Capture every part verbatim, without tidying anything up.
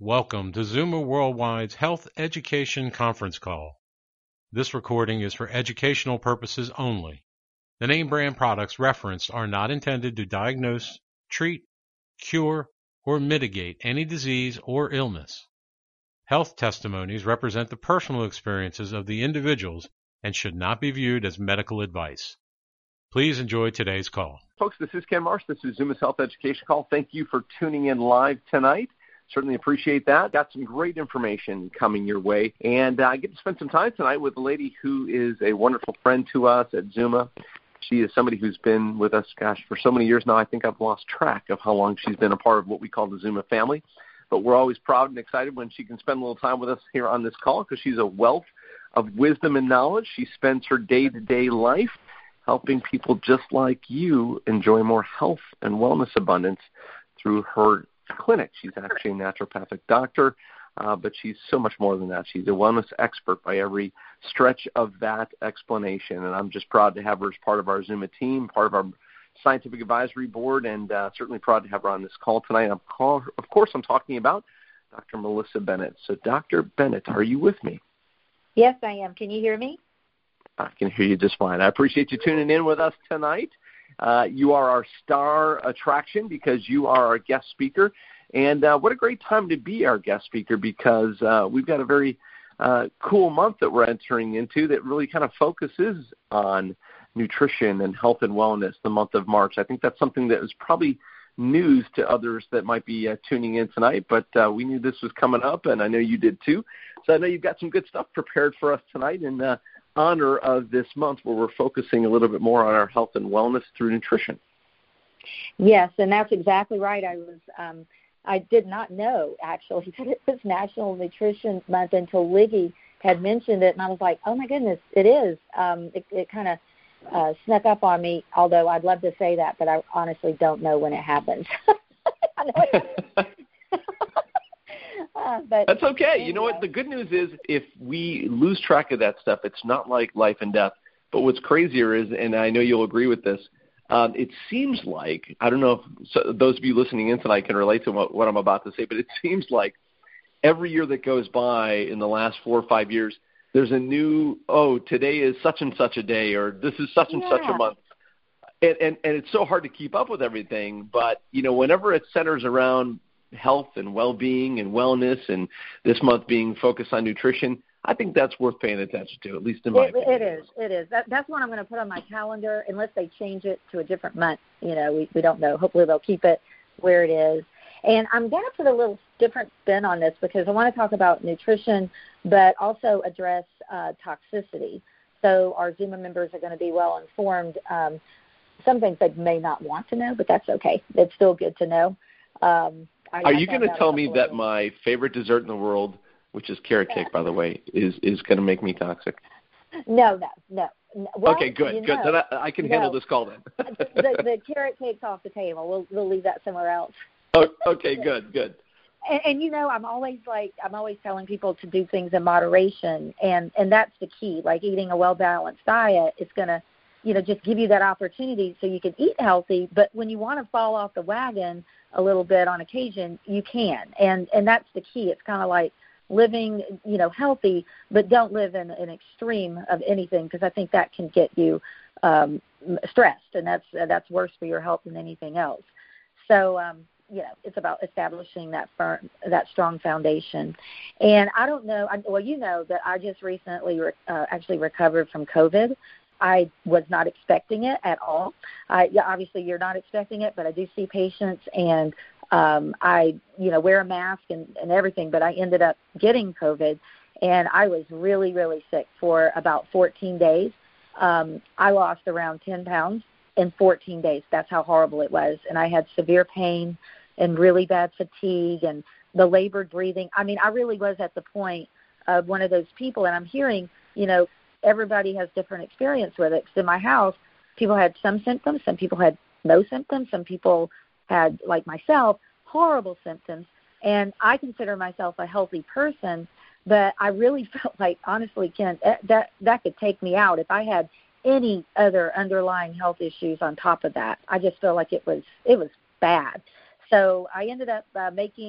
Welcome to Zuma Worldwide's Health Education Conference Call. This recording is for educational purposes only. The name brand products referenced are not intended to diagnose, treat, cure, or mitigate any disease or illness. Health testimonies represent the personal experiences of the individuals and should not be viewed as medical advice. Please enjoy today's call. Folks, this is Ken Marsh. This is Zuma's Health Education Call. Thank you for tuning in live tonight. Certainly appreciate that. Got some great information coming your way. And uh, I get to spend some time tonight with a lady who is a wonderful friend to us at Zuma. She is somebody who's been with us, gosh, for so many years now, I think I've lost track of how long she's been a part of what we call the Zuma family. But we're always proud and excited when she can spend a little time with us here on this call because she's a wealth of wisdom and knowledge. She spends her day-to-day life helping people just like you enjoy more health and wellness abundance through her clinic. She's actually a naturopathic doctor, uh, but she's so much more than that. She's a wellness expert by every stretch of that explanation, and I'm just proud to have her as part of our Zuma team, part of our scientific advisory board, and uh, certainly proud to have her on this call tonight. I'm call, of course, I'm talking about Doctor Melissa Bennett. So, Doctor Bennett, are you with me? Yes, I am. Can you hear me? I can hear you just fine. I appreciate you tuning in with us tonight. Uh, you are our star attraction because you are our guest speaker. And uh, what a great time to be our guest speaker because uh, we've got a very uh, cool month that we're entering into that really kind of focuses on nutrition and health and wellness, the month of March. I think that's something that is probably news to others that might be uh, tuning in tonight, but uh, we knew this was coming up, and I know you did too. So I know you've got some good stuff prepared for us tonight in uh, honor of this month where we're focusing a little bit more on our health and wellness through nutrition. Yes, and that's exactly right. I was um, I did not know, actually, that it was National Nutrition Month until Liggy had mentioned it, and I was like, oh, my goodness, it is. Um, it it kind of uh, snuck up on me, although I'd love to say that, but I honestly don't know when it happens. I know it Uh, but That's okay. Anyway. You know what? The good news is if we lose track of that stuff, it's not like life and death. But what's crazier is, and I know you'll agree with this, um, it seems like, I don't know if so those of you listening in tonight can relate to what, what I'm about to say, but it seems like every year that goes by in the last four or five years, there's a new, oh, today is such and such a day, or this is such and yeah. such a month. And, and, and it's so hard to keep up with everything. But, you know, whenever it centers around health and well-being and wellness, and this month being focused on nutrition, I think that's worth paying attention to, at least in my it, opinion. It is. It is. That, that's one I'm going to put on my calendar unless they change it to a different month. You know, we, we don't know. Hopefully they'll keep it where it is. And I'm going to put a little different spin on this because I want to talk about nutrition, but also address uh, toxicity. So our Zuma members are going to be well informed. Um, some things they may not want to know, but that's okay. It's still good to know. Um, I, Are I you going to tell me that them. my favorite dessert in the world, which is carrot cake, by the way, is, is going to make me toxic? No, no, no. no. Well, okay, good, good. Know, Then I, I can no. handle this call then. the, the carrot cake's off the table. We'll we'll leave that somewhere else. Oh, okay, good, good. And, and you know, I'm always like I'm always telling people to do things in moderation, and and that's the key. Like eating a well balanced diet is going to, you know, just give you that opportunity so you can eat healthy. But when you want to fall off the wagon a little bit on occasion, you can. And and that's the key. It's kind of like living, you know, healthy, but don't live in an extreme of anything because I think that can get you um, stressed, and that's uh, that's worse for your health than anything else. So, um, you know, it's about establishing that firm, that strong foundation. And I don't know, I, well, you know that I just recently re- uh, actually recovered from COVID. I was not expecting it at all. I, yeah, obviously, you're not expecting it, but I do see patients, and um, I, you know, wear a mask and, and everything, but I ended up getting COVID, and I was really, really sick for about fourteen days. Um, I lost around ten pounds in fourteen days. That's how horrible it was, and I had severe pain and really bad fatigue and the labored breathing. I mean, I really was at the point of one of those people, and I'm hearing, you know, everybody has different experience with it. 'Cause in my house, people had some symptoms, some people had no symptoms, some people had, like myself, horrible symptoms. And I consider myself a healthy person, but I really felt like, honestly, Ken, that that could take me out if I had any other underlying health issues on top of that. I just feel like it was it was bad. So I ended up uh, making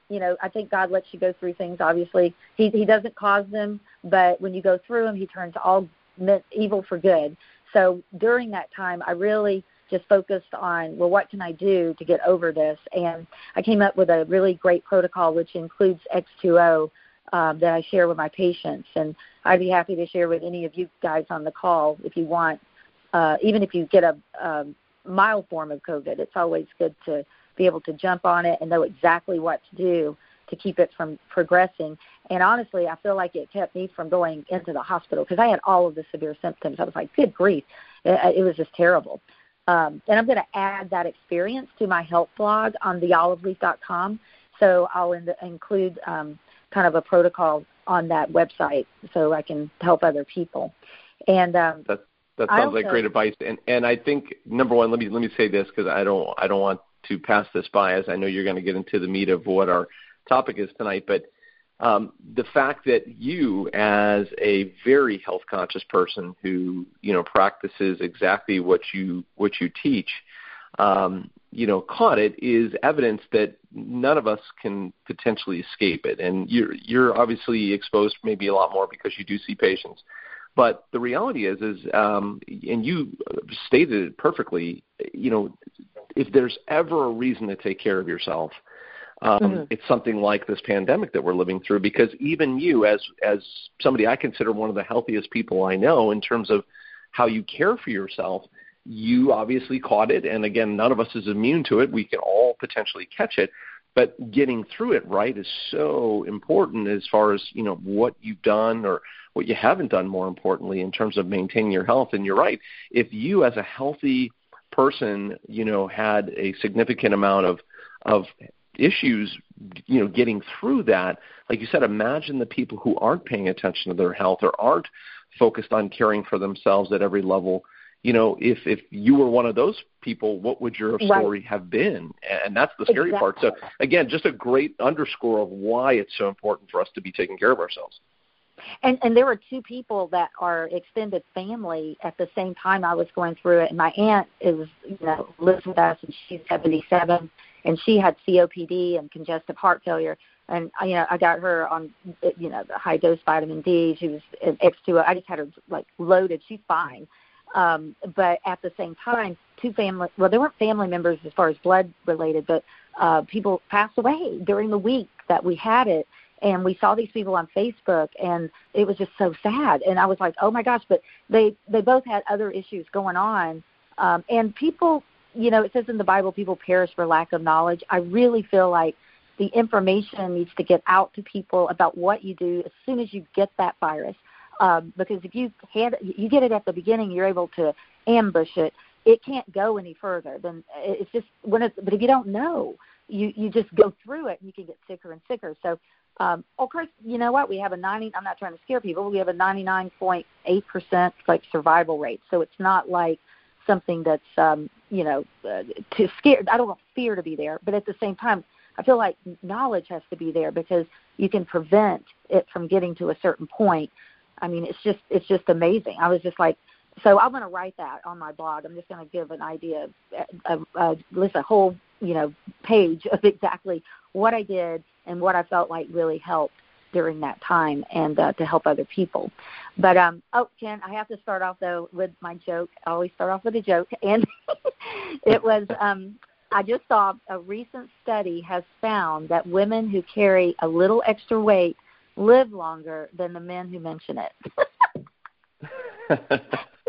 you know, I think God lets you go through things, obviously. He he doesn't cause them, but when you go through them, he turns all evil for good. So during that time, I really just focused on, well, what can I do to get over this? And I came up with a really great protocol, which includes X two O, um, that I share with my patients. And I'd be happy to share with any of you guys on the call if you want. Uh, even if you get a, a mild form of COVID, it's always good to be able to jump on it and know exactly what to do to keep it from progressing. And honestly, I feel like it kept me from going into the hospital because I had all of the severe symptoms. I was like, good grief. It, it was just terrible. Um, and I'm going to add that experience to my health blog on the olive leaf dot com. So I'll in- include um, kind of a protocol on that website so I can help other people. And um, that that sounds also, like great advice. And and I think number one, let me let me say this because I don't I don't want to pass this by, as I know you're going to get into the meat of what our topic is tonight. But um, the fact that you, as a very health conscious person who you know practices exactly what you what you teach, um, you know, caught it is evidence that none of us can potentially escape it. And you're you're obviously exposed maybe a lot more because you do see patients. But the reality is, is um, and you stated it perfectly, you know, if there's ever a reason to take care of yourself, um, mm-hmm. it's something like this pandemic that we're living through. Because even you, as as somebody I consider one of the healthiest people I know in terms of how you care for yourself, you obviously caught it. And again, none of us is immune to it. We can all potentially catch it. But getting through it, right, is so important as far as, you know, what you've done or what you haven't done, more importantly, in terms of maintaining your health. And you're right. If you as a healthy person, you know, had a significant amount of of issues, you know, getting through that, like you said, imagine the people who aren't paying attention to their health or aren't focused on caring for themselves at every level. You know, if if you were one of those people, what would your story right. have been? And that's the scary exactly. part. So, again, just a great underscore of why it's so important for us to be taking care of ourselves. And and there were two people that are extended family at the same time I was going through it. And my aunt is, you know, lives with us, and she's seventy-seven, and she had C O P D and congestive heart failure. And, you know, I got her on, you know, the high-dose vitamin D. She was in X two O. I just had her, like, loaded. She's fine. Um, but at the same time, two family, well, they weren't family members as far as blood related, but uh, people passed away during the week that we had it. And we saw these people on Facebook, and it was just so sad. And I was like, oh, my gosh, but they, they both had other issues going on. Um, and people, you know, it says in the Bible, people perish for lack of knowledge. I really feel like the information needs to get out to people about what you do as soon as you get that virus. Um, because if you had, you get it at the beginning, you're able to ambush it. It can't go any further. Then it's just when it's, but if you don't know, you, you just go through it and you can get sicker and sicker. So, um, of course, you know what? We have a ninety. I'm not trying to scare people. We have a ninety-nine point eight percent like survival rate. So it's not like something that's um, you know uh, to scare. I don't want fear to be there, but at the same time, I feel like knowledge has to be there because you can prevent it from getting to a certain point. I mean, it's just it's just amazing. I was just like, so I'm going to write that on my blog. I'm just going to give an idea, of, uh, list a whole, you know, page of exactly what I did and what I felt like really helped during that time and uh, to help other people. But, um, oh, Ken, I have to start off, though, with my joke. I always start off with a joke. And it was, um, I just saw a recent study has found that women who carry a little extra weight live longer than the men who mention it.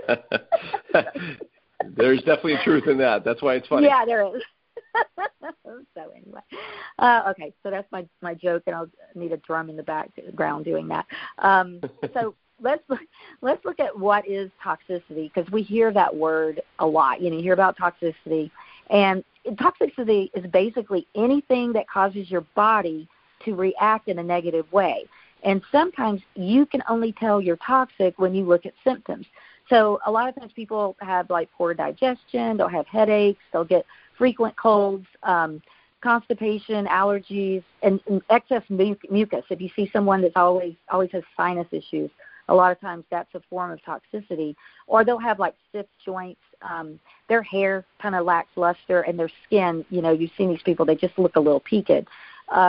There's definitely a truth in that. That's why it's funny. Yeah, there is. So anyway, uh, okay, so that's my, my joke, and I'll need a drum in the background doing that. Um, so let's let's look at what is toxicity, because we hear that word a lot. You know, you hear about toxicity, and toxicity is basically anything that causes your body to react in a negative way. And sometimes you can only tell you're toxic when you look at symptoms. So a lot of times people have like poor digestion, they'll have headaches, they'll get frequent colds, um, constipation, allergies, and, and excess mu- mucus. If you see someone that's always always has sinus issues, a lot of times that's a form of toxicity. Or they'll have like stiff joints, um, their hair kind of lacks luster, and their skin, you know, you've seen these people, they just look a little peaked. Um,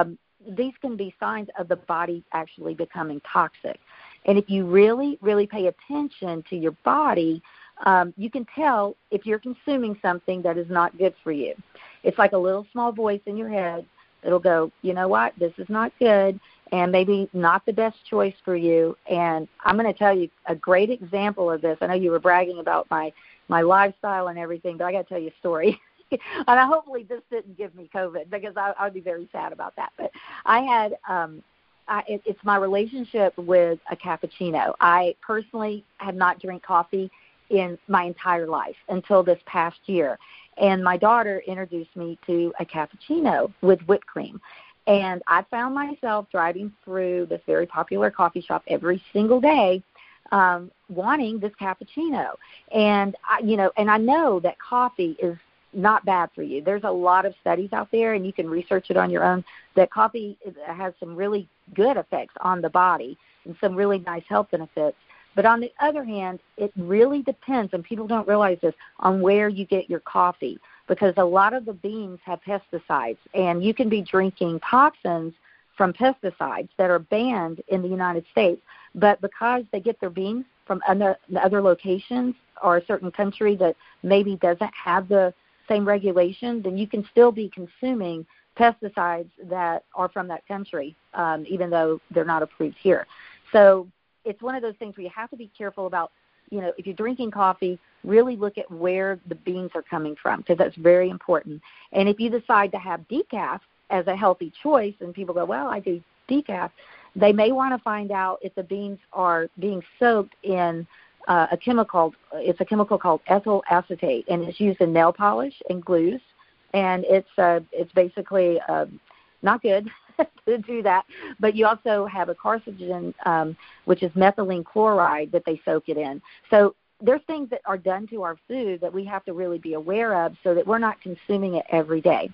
these can be signs of the body actually becoming toxic. And if you really, really pay attention to your body, um, you can tell if you're consuming something that is not good for you. It's like a little small voice in your head that'll go, you know what, this is not good, and maybe not the best choice for you. And I'm going to tell you a great example of this. I know you were bragging about my, my lifestyle and everything, but I got to tell you a story. And I, hopefully this didn't give me COVID, because I, I would be very sad about that. But I had, um, I, it, it's my relationship with a cappuccino. I personally have not drank coffee in my entire life until this past year. And my daughter introduced me to a cappuccino with whipped cream. And I found myself driving through this very popular coffee shop every single day, um, wanting this cappuccino. And, I, you know, and I know that coffee is not bad for you. There's a lot of studies out there, and you can research it on your own, that coffee is, has some really good effects on the body and some really nice health benefits. But on the other hand, it really depends, and people don't realize this, on where you get your coffee, because a lot of the beans have pesticides, and you can be drinking toxins from pesticides that are banned in the United States. But because they get their beans from other, other locations or a certain country that maybe doesn't have the same regulation, then you can still be consuming pesticides that are from that country, um, even though they're not approved here. So it's one of those things where you have to be careful about, you know, if you're drinking coffee, really look at where the beans are coming from, because that's very important. And if you decide to have decaf as a healthy choice, and people go, well, I do decaf, they may want to find out if the beans are being soaked in uh, a chemical. It's a chemical called ethyl acetate, and it's used in nail polish and glues. And it's uh, it's basically uh, not good to do that. But you also have a carcinogen, um, which is methylene chloride, that they soak it in. So there's things that are done to our food that we have to really be aware of, so that we're not consuming it every day.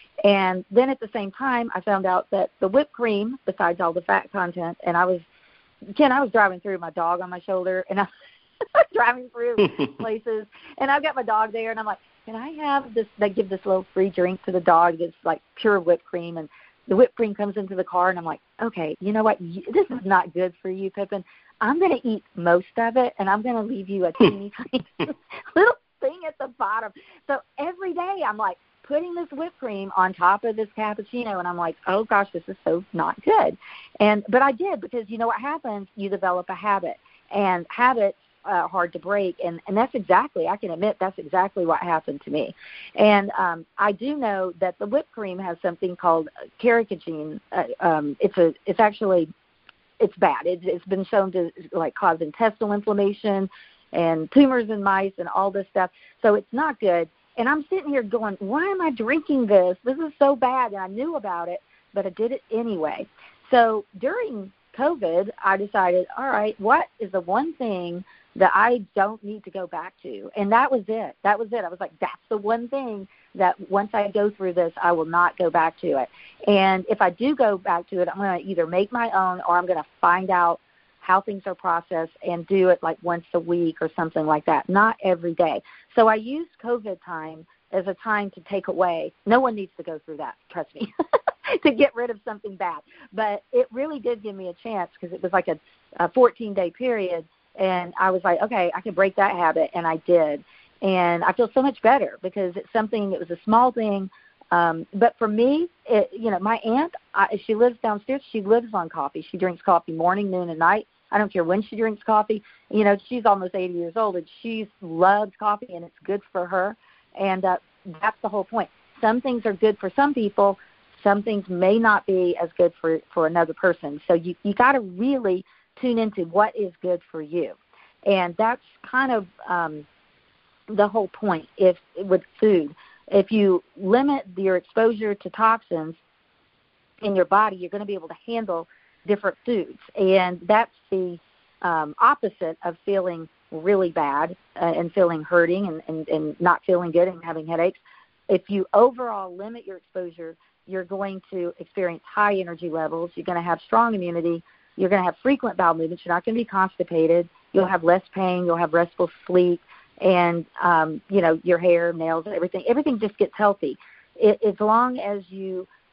And then at the same time, I found out that the whipped cream, besides all the fat content, and I was, Ken, I was driving through with my dog on my shoulder, and I was driving through places, and I've got my dog there, and I'm like, can I have this? They give this little free drink to the dog that's like pure whipped cream, and the whipped cream comes into the car, and I'm like, okay, you know what? This is not good for you, Pippin. I'm going to eat most of it, and I'm going to leave you a teeny tiny little thing at the bottom. So every day I'm like putting this whipped cream on top of this cappuccino, and I'm like, oh, gosh, this is so not good. And But I did, because you know what happens? You develop a habit, and habits Uh, hard to break, and, and that's exactly, I can admit, that's exactly what happened to me. And um, I do know that the whipped cream has something called carcinogen. Uh, um, it's a, it's actually, it's bad. It's, it's been shown to like cause intestinal inflammation and tumors in mice and all this stuff. So it's not good. And I'm sitting here going, why am I drinking this? This is so bad. And I knew about it, but I did it anyway. So during COVID, I decided, all right, what is the one thing that I don't need to go back to? And that was it. That was it. I was like, that's the one thing that once I go through this, I will not go back to it. And if I do go back to it, I'm going to either make my own, or I'm going to find out how things are processed and do it like once a week or something like that, not every day. So I used COVID time as a time to take away. No one needs to go through that, trust me, to get rid of something bad. But it really did give me a chance, because it was like a, a fourteen-day period. And I was like, okay, I can break that habit, and I did. And I feel so much better, because it's something, it was a small thing. Um, but for me, it, you know, my aunt, I, she lives downstairs. She lives on coffee. She drinks coffee morning, noon, and night. I don't care when she drinks coffee. You know, she's almost eighty years old, and she loves coffee, and it's good for her. And uh, that's the whole point. Some things are good for some people. Some things may not be as good for, for another person. So you, you got to really tune into what is good for you. And that's kind of um, the whole point if with food. If you limit your exposure to toxins in your body, you're going to be able to handle different foods. And that's the um, opposite of feeling really bad uh, and feeling hurting and, and, and not feeling good and having headaches. If you overall limit your exposure, you're going to experience high energy levels. You're going to have strong immunity. You're going to have frequent bowel movements. You're not going to be constipated. You'll have less pain. You'll have restful sleep. And, um, you know, your hair, nails, everything, everything just gets healthy. It, as long as you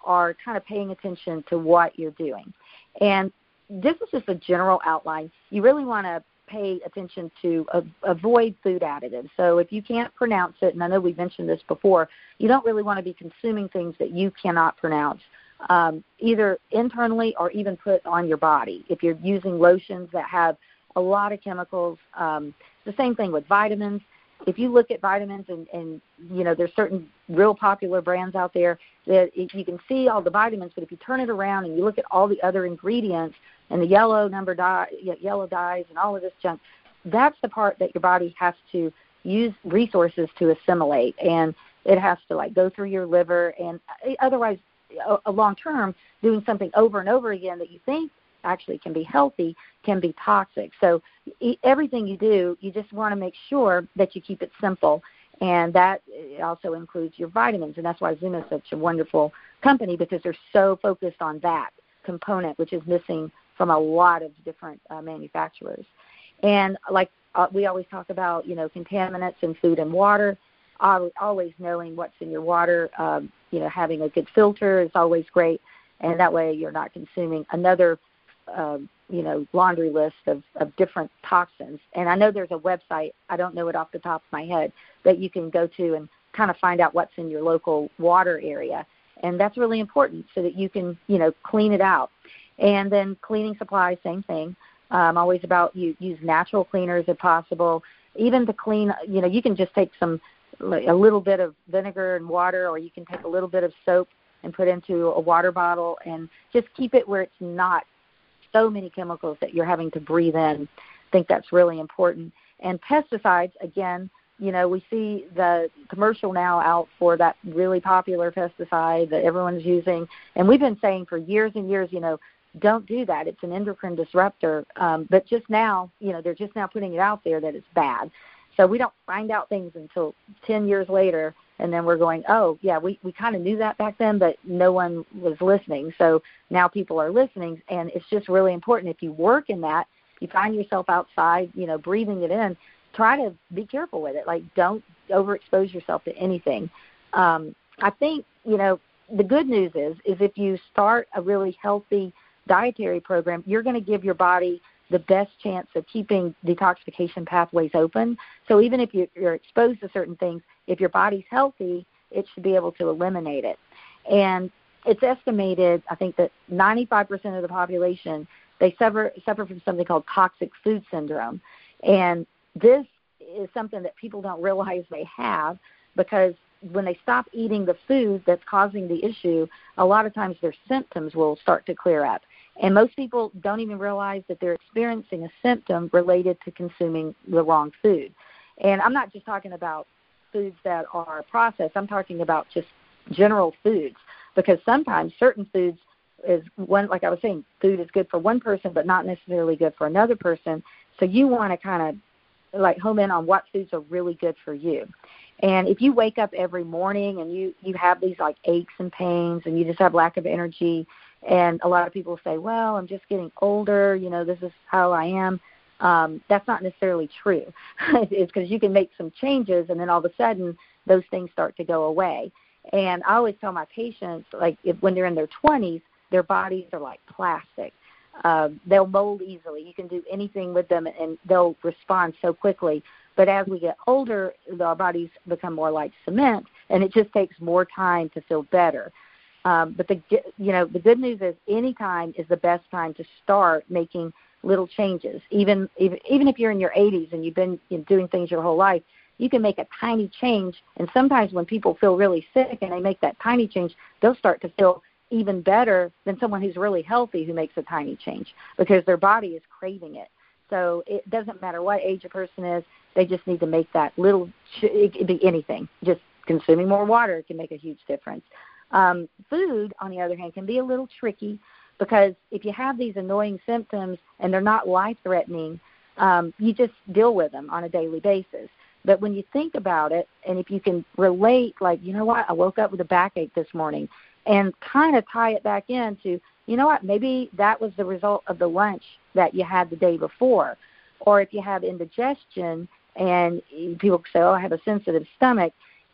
are kind of paying attention to what you're doing. And this is just a general outline. You really want to pay attention to uh, avoid food additives. So if you can't pronounce it, and I know we've mentioned this before, you don't really want to be consuming things that you cannot pronounce, um, either internally or even put on your body. If you're using lotions that have a lot of chemicals, um, the same thing with vitamins. If you look at vitamins and, and, you know, there's certain real popular brands out there that it, you can see all the vitamins, but if you turn it around and you look at all the other ingredients and the yellow number dye, yellow dyes and all of this junk, that's the part that your body has to use resources to assimilate. And it has to, like, go through your liver. And otherwise, a, a long term, doing something over and over again that you think actually can be healthy can be toxic. So everything you do, you just want to make sure that you keep it simple, and that also includes your vitamins. And that's why Zoom is such a wonderful company, because they're so focused on that component, which is missing from a lot of different uh, manufacturers. And like uh, we always talk about, you know, contaminants in food and water, always knowing what's in your water, um, you know, having a good filter is always great, and that way you're not consuming another Uh, you know, laundry list of, of different toxins. And I know there's a website, I don't know it off the top of my head, that you can go to and kind of find out what's in your local water area. And that's really important so that you can, you know, clean it out. And then cleaning supplies, same thing. Um, always about you use natural cleaners if possible. Even to clean, you know, you can just take some, a little bit of vinegar and water, or you can take a little bit of soap and put into a water bottle and just keep it where it's not so many chemicals that you're having to breathe in. I think that's really important. And pesticides, again, you know, we see the commercial now out for that really popular pesticide that everyone's using. And we've been saying for years and years, you know, don't do that. It's an endocrine disruptor. Um, but just now, you know, they're just now putting it out there that it's bad. So we don't find out things until ten years later, and then we're going, oh, yeah, we, we kind of knew that back then, but no one was listening. So now people are listening, and it's just really important. If you work in that, you find yourself outside, you know, breathing it in, try to be careful with it. Like, don't overexpose yourself to anything. Um, I think, you know, the good news is, is if you start a really healthy dietary program, you're going to give your body the best chance of keeping detoxification pathways open. So even if you're exposed to certain things, if your body's healthy, it should be able to eliminate it. And it's estimated, I think, that ninety-five percent of the population, they suffer, suffer from something called toxic food syndrome. And this is something that people don't realize they have, because when they stop eating the food that's causing the issue, a lot of times their symptoms will start to clear up. And most people don't even realize that they're experiencing a symptom related to consuming the wrong food. And I'm not just talking about foods that are processed. I'm talking about just general foods, because sometimes certain foods is one, like I was saying, food is good for one person, but not necessarily good for another person. So you want to kind of like home in on what foods are really good for you. And if you wake up every morning and you, you have these like aches and pains and you just have lack of energy, and a lot of people say, well, I'm just getting older, you know, this is how I am. Um, that's not necessarily true. It's because you can make some changes, and then all of a sudden those things start to go away. And I always tell my patients, like, if, when they're in their twenties, their bodies are like plastic. Uh, they'll mold easily. You can do anything with them, and they'll respond so quickly. But as we get older, our bodies become more like cement, and it just takes more time to feel better. Um, but the you know the good news is any time is the best time to start making little changes. Even even, even if you're in your eighties and you've been you know, doing things your whole life, you can make a tiny change. And sometimes when people feel really sick and they make that tiny change, they'll start to feel even better than someone who's really healthy who makes a tiny change, because their body is craving it. So it doesn't matter what age a person is, they just need to make that little, it could be anything. Just consuming more water can make a huge difference. Um, food, on the other hand, can be a little tricky, because if you have these annoying symptoms and they're not life-threatening, um, you just deal with them on a daily basis. But when you think about it, and if you can relate, like, you know what, I woke up with a backache this morning, and kind of tie it back into, you know what, maybe that was the result of the lunch that you had the day before. Or if you have indigestion and people say, oh, I have a sensitive stomach,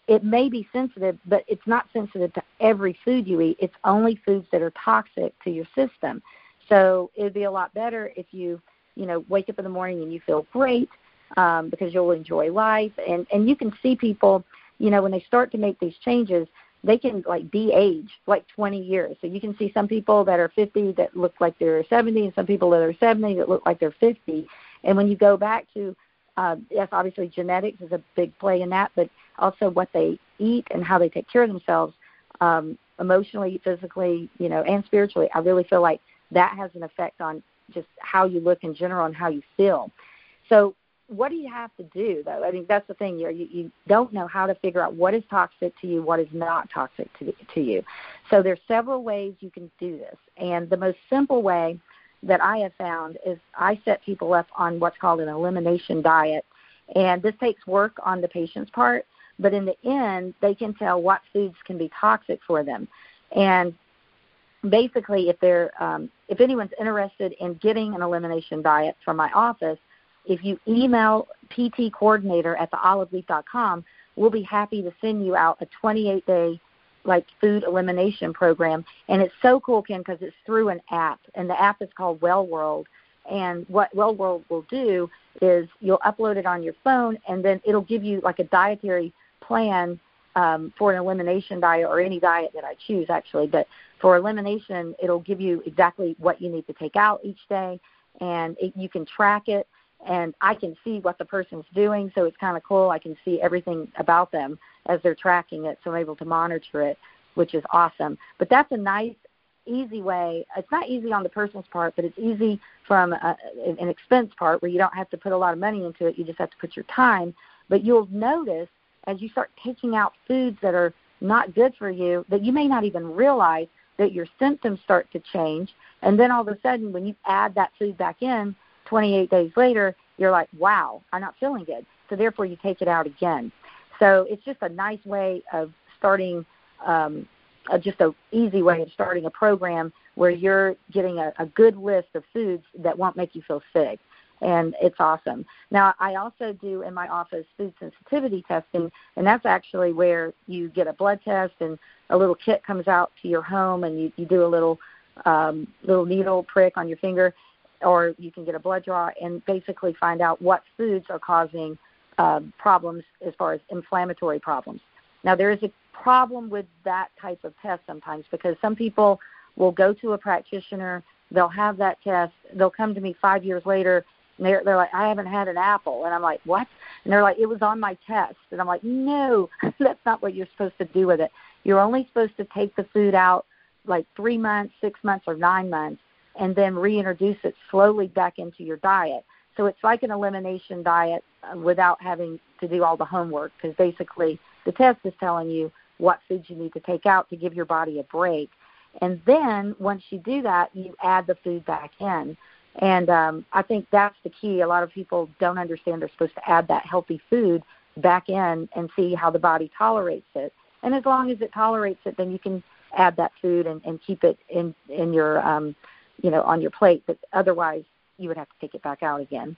it may be sensitive, but it's not sensitive to every food you eat. It's only foods that are toxic to your system. So it would be a lot better if you, you know, wake up in the morning and you feel great um, because you'll enjoy life. And, and you can see people, you know, when they start to make these changes, they can, like, de-age, like twenty years. So you can see some people that are fifty that look like they're seventy, and some people that are seventy that look like they're fifty. And when you go back to, uh, yes, obviously genetics is a big play in that, but also what they eat and how they take care of themselves um, emotionally, physically, you know, and spiritually. I really feel like that has an effect on just how you look in general and how you feel. So what do you have to do, though? I mean, that's the thing. You're, you you don't know how to figure out what is toxic to you, what is not toxic to, to you. So there's several ways you can do this. And the most simple way that I have found is I set people up on what's called an elimination diet. And this takes work on the patient's part, but in the end, they can tell what foods can be toxic for them. And basically, if they're um, if anyone's interested in getting an elimination diet from my office, if you email P T coordinator at the olive leaf dot com, we'll be happy to send you out a twenty-eight day like food elimination program. And it's so cool, Ken, because it's through an app, and the app is called Well World. And what Well World will do is you'll upload it on your phone, and then it'll give you like a dietary plan um, for an elimination diet, or any diet that I choose, actually. But for elimination, it'll give you exactly what you need to take out each day, and it, you can track it. And I can see what the person's doing, so it's kind of cool. I can see everything about them as they're tracking it, so I'm able to monitor it, which is awesome. But that's a nice, easy way. It's not easy on the person's part, but it's easy from a, an expense part where you don't have to put a lot of money into it. You just have to put your time. But you'll notice as you start taking out foods that are not good for you that you may not even realize that your symptoms start to change. And then all of a sudden, when you add that food back in, twenty-eight days later, you're like, wow, I'm not feeling good. So therefore, you take it out again. So it's just a nice way of starting, um, uh, just an easy way of starting a program where you're getting a, a good list of foods that won't make you feel sick. And it's awesome. Now, I also do in my office food sensitivity testing, and that's actually where you get a blood test and a little kit comes out to your home, and you, you do a little um, little needle prick on your finger, or you can get a blood draw and basically find out what foods are causing uh, problems as far as inflammatory problems. Now, there is a problem with that type of test sometimes, because some people will go to a practitioner, they'll have that test, they'll come to me five years later, and they're, they're like, I haven't had an apple. And I'm like, what? And they're like, it was on my test. And I'm like, no, that's not what you're supposed to do with it. You're only supposed to take the food out like three months, six months, or nine months, and then reintroduce it slowly back into your diet. So it's like an elimination diet uh, without having to do all the homework, because basically the test is telling you what foods you need to take out to give your body a break. And then once you do that, you add the food back in. And um, I think that's the key. A lot of people don't understand they're supposed to add that healthy food back in and see how the body tolerates it. And as long as it tolerates it, then you can add that food and, and keep it in, in your um, you know, on your plate, but otherwise you would have to take it back out again.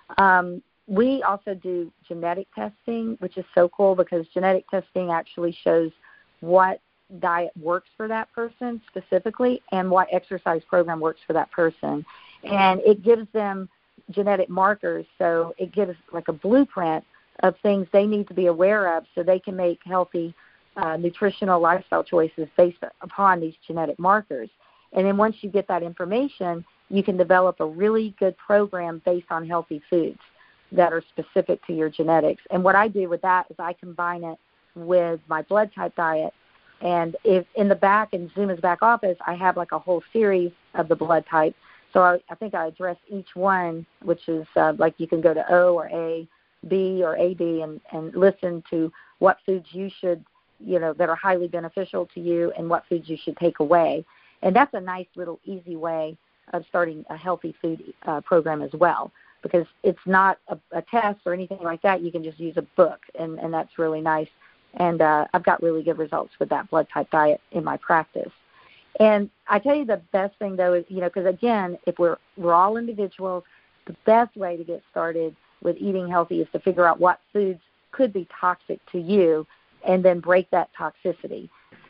Um, we also do genetic testing, which is so cool because genetic testing actually shows what diet works for that person specifically and what exercise program works for that person. And it gives them genetic markers, so it gives like a blueprint of things they need to be aware of so they can make healthy uh, nutritional lifestyle choices based upon these genetic markers. And then once you get that information, you can develop a really good program based on healthy foods that are specific to your genetics. And what I do with that is I combine it with my blood type diet. And if in the back, in Zuma's back office, I have like a whole series of the blood type. So I, I think I address each one, which is uh, like you can go to O or A, B or A B, and, and listen to what foods you should, you know, that are highly beneficial to you and what foods you should take away. And that's a nice little easy way of starting a healthy food uh, program as well, because it's not a, a test or anything like that. You can just use a book, and, and that's really nice. And uh, I've got really good results with that blood type diet in my practice. And I tell you the best thing, though, is, you know, because, again, if we're, we're all individuals, the best way to get started with eating healthy is to figure out what foods could be toxic to you and then break that toxicity.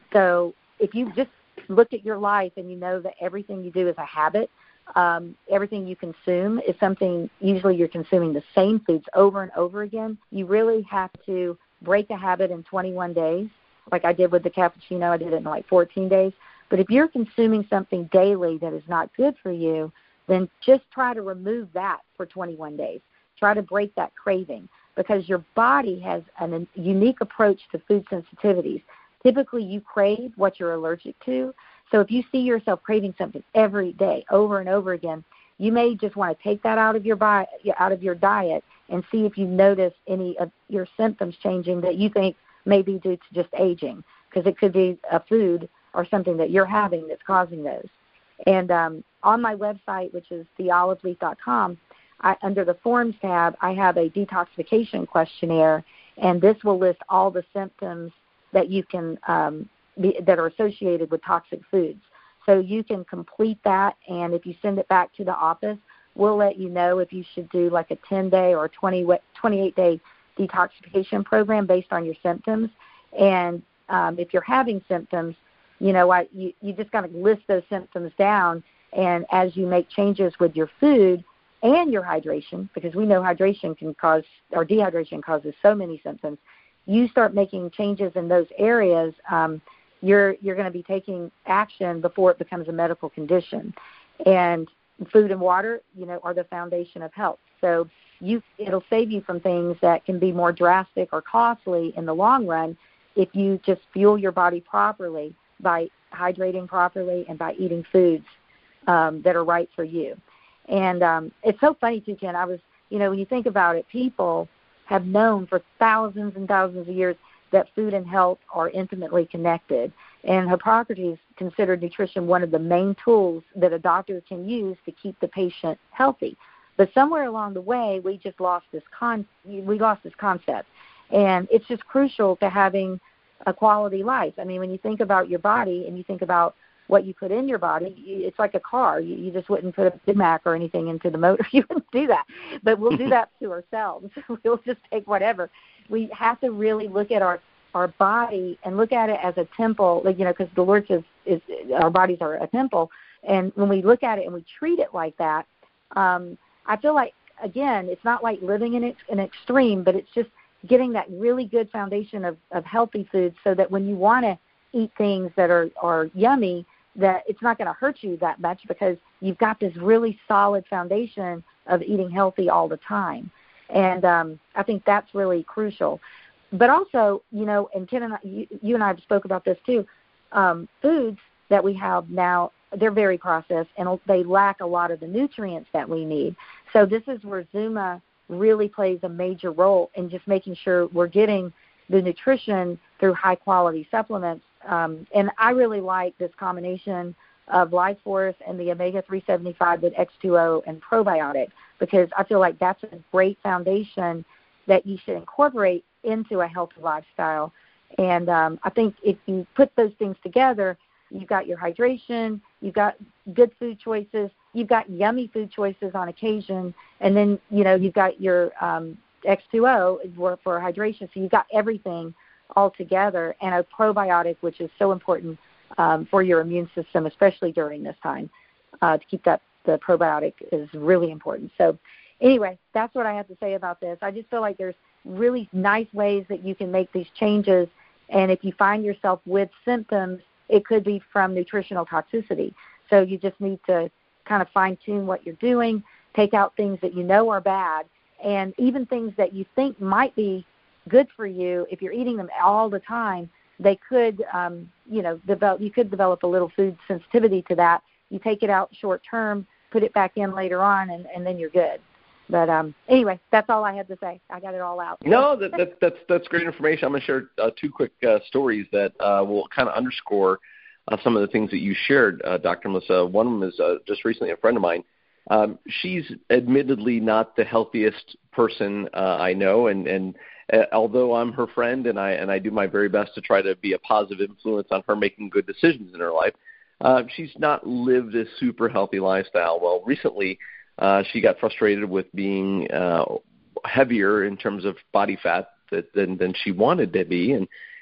So if you just look at your life and you know that everything you do is a habit, um, everything you consume is something, usually you're consuming the same foods over and over again, you really have to break a habit in twenty-one days. Like I did with the cappuccino, I did it in like fourteen days. But if you're consuming something daily that is not good for you, then just try to remove that for twenty-one days. Try to break that craving, because your body has a unique approach to food sensitivities. Typically, you crave what you're allergic to. So if you see yourself craving something every day, over and over again, you may just want to take that out of your bi- out of your diet and see if you notice any of your symptoms changing that you think may be due to just aging, because it could be a food or something that you're having that's causing those. And um, on my website, which is the olive leaf dot com, I, under the Forms tab, I have a detoxification questionnaire, and this will list all the symptoms that you can um, be, that are associated with toxic foods. So you can complete that, and if you send it back to the office, we'll let you know if you should do like a ten-day or twenty-eight day detoxification program based on your symptoms. And um, if you're having symptoms, you know what, you, you just got to list those symptoms down, and as you make changes with your food and your hydration, because we know hydration can cause, or dehydration causes so many symptoms, you start making changes in those areas, um, you're you're going to be taking action before it becomes a medical condition. And food and water, you know, are the foundation of health. So you it'll save you from things that can be more drastic or costly in the long run if you just fuel your body properly by hydrating properly and by eating foods um, that are right for you. And um, it's so funny, too, Ken. I was, you know, when you think about it, people have known for thousands and thousands of years that food and health are intimately connected. And Hippocrates considered nutrition one of the main tools that a doctor can use to keep the patient healthy. But somewhere along the way, we just lost this con- we lost this concept. And it's just crucial to having a quality life. I mean, when you think about your body and you think about what you put in your body, it's like a car. You, you just wouldn't put a Big Mac or anything into the motor. You wouldn't do that. But we'll do that to ourselves. We'll just take whatever. We have to really look at our, our body and look at it as a temple, like, you know, because the Lord says is, our bodies are a temple. And when we look at it and we treat it like that, um, I feel like, again, it's not like living in an extreme, but it's just getting that really good foundation of, of healthy foods so that when you want to eat things that are, are yummy, that it's not going to hurt you that much because you've got this really solid foundation of eating healthy all the time. And um, I think that's really crucial. But also, you know, and Ken and I, you, you and I have spoke about this too, um, foods that we have now, they're very processed and they lack a lot of the nutrients that we need. So this is where Zuma really plays a major role in just making sure we're getting the nutrition through high-quality supplements. Um, and I really like this combination of Life Force and the omega three seventy-five with X two O and probiotic, because I feel like that's a great foundation that you should incorporate into a healthy lifestyle. And um, I think if you put those things together, you've got your hydration, you've got good food choices, you've got yummy food choices on occasion, and then, you know, you've got your um, X two O for, for hydration. So you've got everything all together, and a probiotic, which is so important um, for your immune system, especially during this time. Uh, to keep that, the probiotic is really important. So anyway, that's what I have to say about this. I just feel like there's really nice ways that you can make these changes, and if you find yourself with symptoms, it could be from nutritional toxicity. So you just need to kind of fine-tune what you're doing, take out things that you know are bad, and even things that you think might be good for you. If you're eating them all the time, they could, um, you know, develop. You could develop a little food sensitivity to that. You take it out short term, put it back in later on, and, and then you're good. But um, anyway, that's all I had to say. I got it all out. No, that, that, that's that's great information. I'm going to share uh, two quick uh, stories that uh, will kind of underscore uh, some of the things that you shared, uh, Doctor Melissa. One of them is uh, just recently a friend of mine. Um, she's admittedly not the healthiest person uh, I know, and, and uh, although I'm her friend and I and I do my very best to try to be a positive influence on her making good decisions in her life, uh, she's not lived a super healthy lifestyle. Well, recently uh, she got frustrated with being uh, heavier in terms of body fat that, than than she wanted to be, and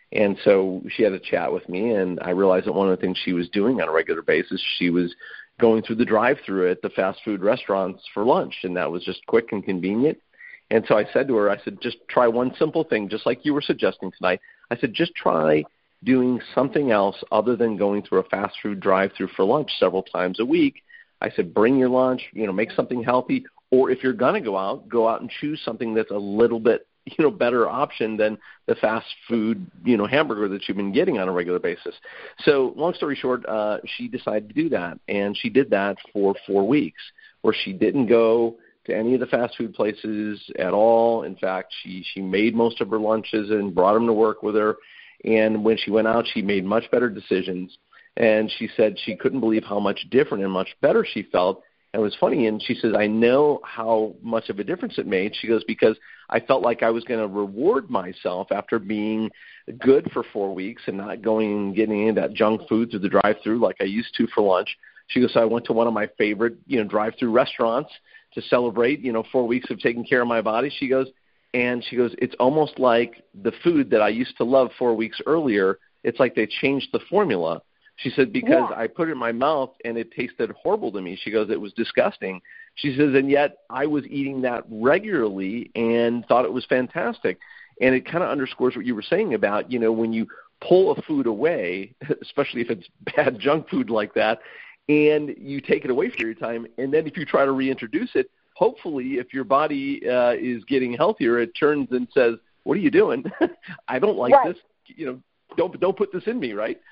And so she had a chat with me, and I realized that one of the things she was doing on a regular basis, she was going through the drive-thru at the fast food restaurants for lunch, and that was just quick and convenient. And so I said to her, I said, just try one simple thing, just like you were suggesting tonight. I said, just try doing something else other than going through a fast food drive-thru for lunch several times a week. I said, bring your lunch, you know, make something healthy, or if you're going to go out, go out and choose something that's a little bit, you know, better option than the fast food, you know, hamburger that you've been getting on a regular basis. So long story short, uh, she decided to do that, and she did that for four weeks where she didn't go to any of the fast food places at all. In fact, she, she made most of her lunches and brought them to work with her. And when she went out, she made much better decisions. And she said she couldn't believe how much different and much better she felt. And it was funny, and she says, I know how much of a difference it made. She goes, because I felt like I was going to reward myself after being good for four weeks and not going and getting into that junk food through the drive-thru like I used to for lunch. She goes, so I went to one of my favorite, you know, drive-thru restaurants to celebrate, you know, four weeks of taking care of my body. She goes, and she goes, it's almost like the food that I used to love four weeks earlier, it's like they changed the formula. She said, because yeah. I put it in my mouth and it tasted horrible to me. She goes, it was disgusting. She says, and yet I was eating that regularly and thought it was fantastic. And it kind of underscores what you were saying about, you know, when you pull a food away, especially if it's bad junk food like that, and you take it away for your time, and then if you try to reintroduce it, hopefully if your body uh, is getting healthier, it turns and says, what are you doing? I don't like right. this. You know, don't don't put this in me, right?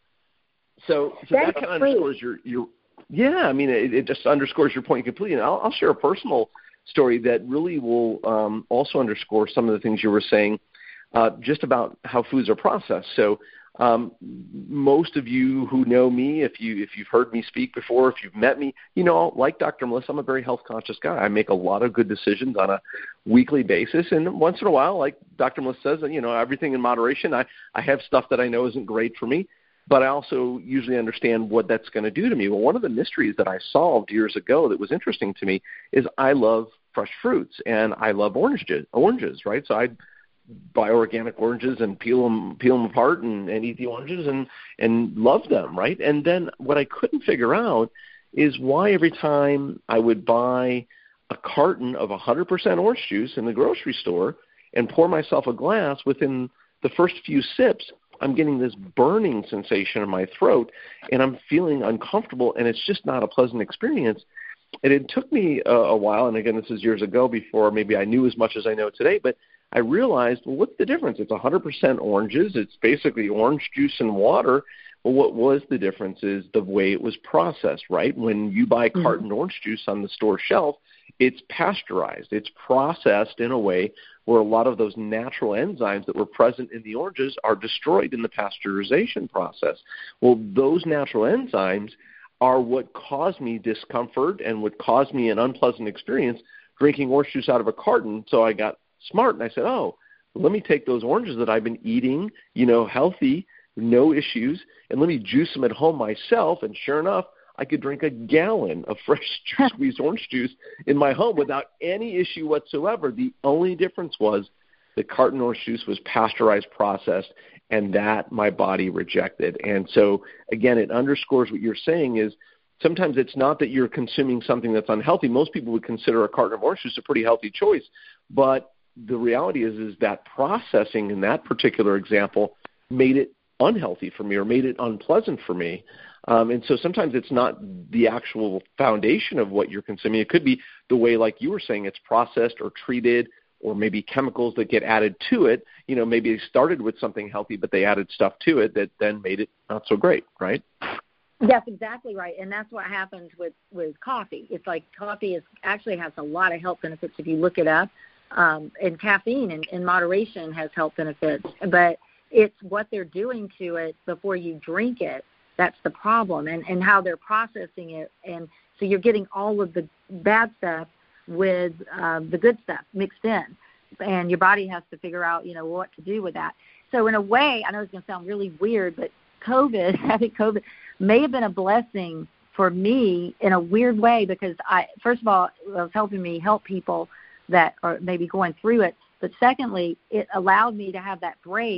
So, so that kind of underscores your, your yeah, I mean, it, it just underscores your point completely. And I'll, I'll share a personal story that really will um, also underscore some of the things you were saying uh, just about how foods are processed. So um, most of you who know me, if, you, if you've heard me speak before, if you've met me, you know, like Doctor Melissa, I'm a very health-conscious guy. I make a lot of good decisions on a weekly basis. And once in a while, like Doctor Melissa says, you know, everything in moderation. I, I have stuff that I know isn't great for me, but I also usually understand what that's going to do to me. Well, one of the mysteries that I solved years ago that was interesting to me is I love fresh fruits, and I love oranges, oranges, right? So I'd buy organic oranges and peel them, peel them apart and, and eat the oranges and, and love them, right? And then what I couldn't figure out is why every time I would buy a carton of one hundred percent orange juice in the grocery store and pour myself a glass, within the first few sips, I'm getting this burning sensation in my throat, and I'm feeling uncomfortable, and it's just not a pleasant experience. And it took me a, a while, and again, this is years ago before maybe I knew as much as I know today, but I realized, well, what's the difference? It's one hundred percent oranges. It's basically orange juice and water. Well, what was the difference is the way it was processed, right? When you buy carton mm-hmm. orange juice on the store shelf, it's pasteurized. It's processed in a way where a lot of those natural enzymes that were present in the oranges are destroyed in the pasteurization process. Well, those natural enzymes are what caused me discomfort and what caused me an unpleasant experience drinking orange juice out of a carton. So I got smart and I said, oh, let me take those oranges that I've been eating, you know, healthy, no issues, and let me juice them at home myself. And sure enough, I could drink a gallon of fresh squeezed orange juice in my home without any issue whatsoever. The only difference was the carton orange juice was pasteurized, processed, and that my body rejected. And so, again, it underscores what you're saying is sometimes it's not that you're consuming something that's unhealthy. Most people would consider a carton of orange juice a pretty healthy choice. But the reality is, is that processing in that particular example made it unhealthy for me or made it unpleasant for me. Um, and so sometimes it's not the actual foundation of what you're consuming. It could be the way, like you were saying, it's processed or treated, or maybe chemicals that get added to it. You know, maybe they started with something healthy, but they added stuff to it that then made it not so great, right? That's exactly right. And that's what happens with, with coffee. It's like coffee is actually has a lot of health benefits if you look it up. Um, and caffeine in, in moderation has health benefits. But it's what they're doing to it before you drink it. That's the problem, and, and how they're processing it. And so you're getting all of the bad stuff with uh, the good stuff mixed in. And your body has to figure out, you know, what to do with that. So in a way, I know it's going to sound really weird, but COVID, having COVID, may have been a blessing for me in a weird way because, I, first of all, it was helping me help people that are maybe going through it. But secondly, it allowed me to have that break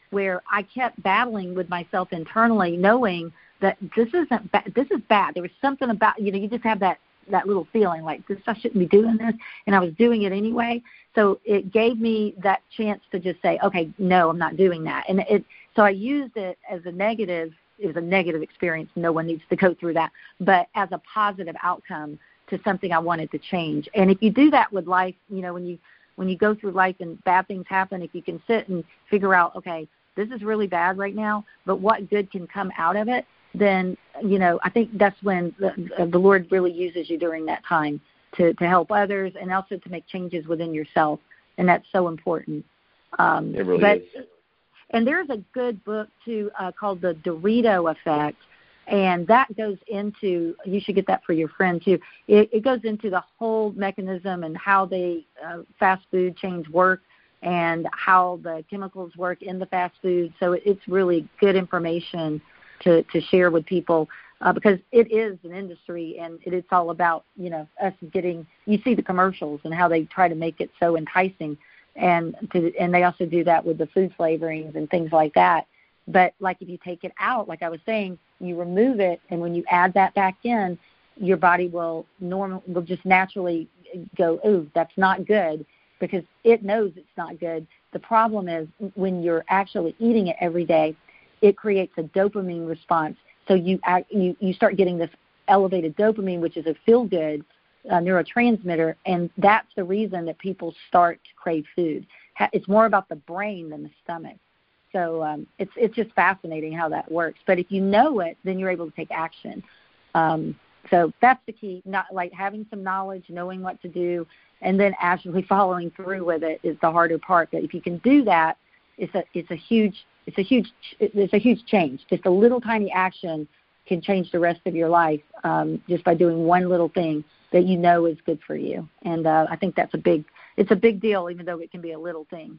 where I kept battling with myself internally, knowing that this isn't ba- this is bad. There was something about, you know, you just have that, that little feeling like this, I shouldn't be doing this, and I was doing it anyway. So it gave me that chance to just say, okay, no, I'm not doing that. And it, so I used it as a negative. It was a negative experience. No one needs to go through that, but as a positive outcome to something I wanted to change. And if you do that with life, you know, when you when you go through life and bad things happen, if you can sit and figure out, okay, this is really bad right now, but what good can come out of it, then, you know, I think that's when the, the Lord really uses you during that time to, to help others and also to make changes within yourself. And that's so important. Um, it really but, is. And there's a good book, too, uh, called The Dorito Effect. And that goes into, you should get that for your friend, too. It, it goes into the whole mechanism and how the uh, fast food chains work and how the chemicals work in the fast food. So it, it's really good information to, to share with people uh, because it is an industry, and it, it's all about, you know, us getting, you see the commercials and how they try to make it so enticing. And to, and they also do that with the food flavorings and things like that. But like if you take it out, like I was saying, you remove it, and when you add that back in, your body will normal will just naturally go, ooh, that's not good, because it knows it's not good. The problem is when you're actually eating it every day, it creates a dopamine response. So you act, you, you start getting this elevated dopamine, which is a feel-good uh, neurotransmitter, and that's the reason that people start to crave food. It's more about the brain than the stomach. So um, it's it's just fascinating how that works. But if you know it, then you're able to take action. Um, so that's the key, not like having some knowledge, knowing what to do, and then actually following through with it is the harder part. But if you can do that, it's a it's a huge it's a huge it's a huge change. Just a little tiny action can change the rest of your life um, just by doing one little thing that you know is good for you. And uh, I think that's a big it's a big deal, even though it can be a little thing.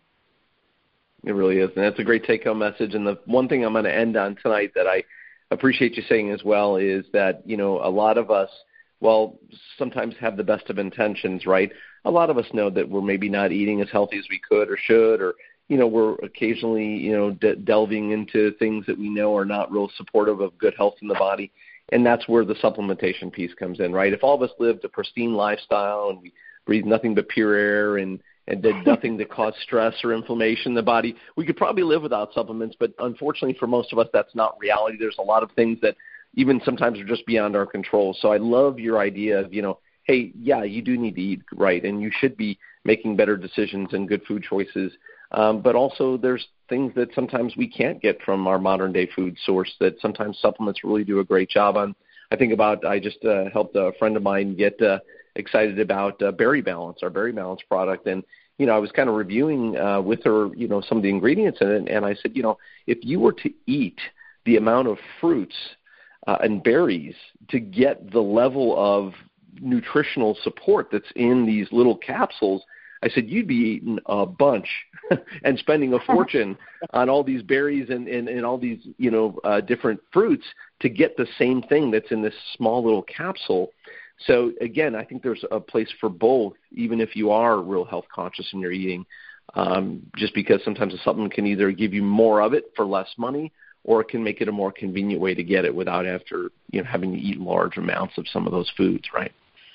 It really is, and that's a great take-home message. And the one thing I'm going to end on tonight that I appreciate you saying as well is that, you know, a lot of us, well, sometimes have the best of intentions, right? A lot of us know that we're maybe not eating as healthy as we could or should, or, you know, we're occasionally, you know, de- delving into things that we know are not real supportive of good health in the body. And that's where the supplementation piece comes in, right? If all of us lived a pristine lifestyle and we breathed nothing but pure air and and did nothing to cause stress or inflammation in the body, we could probably live without supplements. But unfortunately for most of us, that's not reality. There's a lot of things that even sometimes are just beyond our control. So I love your idea of, you know, hey, yeah, you do need to eat right, and you should be making better decisions and good food choices. Um, but also there's things that sometimes we can't get from our modern-day food source that sometimes supplements really do a great job on. I think about, I just uh, helped a friend of mine get uh, excited about uh, Berry Balance, our Berry Balance product. And, you know, I was kind of reviewing uh, with her, you know, some of the ingredients in it. And I said, you know, if you were to eat the amount of fruits uh, and berries to get the level of nutritional support that's in these little capsules, I said, you'd be eating a bunch and spending a fortune on all these berries and, and, and all these, you know, uh, different fruits to get the same thing that's in this small little capsule. So, again, I think there's a place for both, even if you are real health conscious in your eating, um, just because sometimes a supplement can either give you more of it for less money, or it can make it a more convenient way to get it without after, you know, having to eat large amounts of some of those foods, right?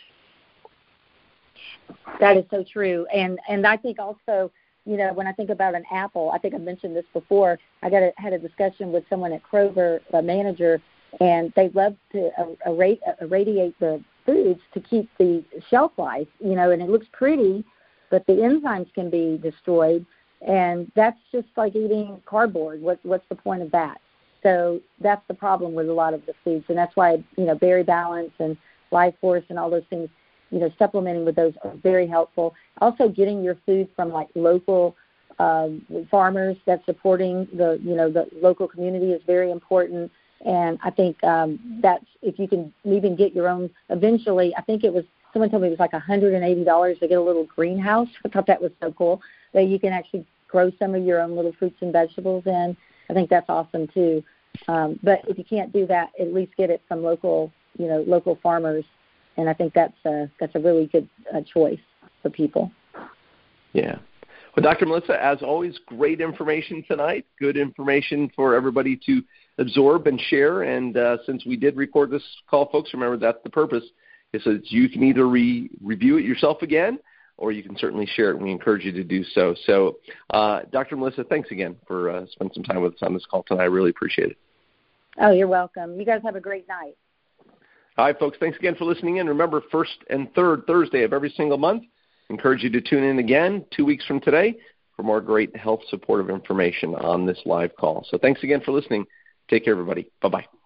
That is so true. And and I think also, you know, when I think about an apple, I think I mentioned this before, I got a, had a discussion with someone at Kroger, a manager, and they love to irradiate, irradiate the foods to keep the shelf life, you know, and it looks pretty, but the enzymes can be destroyed. And that's just like eating cardboard. What, what's the point of that? So that's the problem with a lot of the foods. And that's why, you know, Berry Balance and Life Force and all those things, you know, supplementing with those are very helpful. Also getting your food from like local um, farmers that's supporting the, you know, the local community is very important. And I think um, that's, if you can even get your own, eventually, I think it was, someone told me it was like one hundred eighty dollars to get a little greenhouse. I thought that was so cool, that you can actually grow some of your own little fruits and vegetables in. I think that's awesome too. Um, but if you can't do that, at least get it from local, you know, local farmers. And I think that's a, that's a really good uh, choice for people. Yeah. Well, Doctor Melissa, as always, great information tonight. Good information for everybody to absorb and share. And uh, since we did record this call, folks, remember that's the purpose, is so that you can either re- review it yourself again, or you can certainly share it, and we encourage you to do so. So, uh, Doctor Melissa, thanks again for uh, spending some time with us on this call tonight. I really appreciate it. Oh, you're welcome. You guys have a great night. All right, folks, thanks again for listening in. Remember, first and third Thursday of every single month, encourage you to tune in again two weeks from today for more great health supportive information on this live call. So thanks again for listening. Take care, everybody. Bye-bye.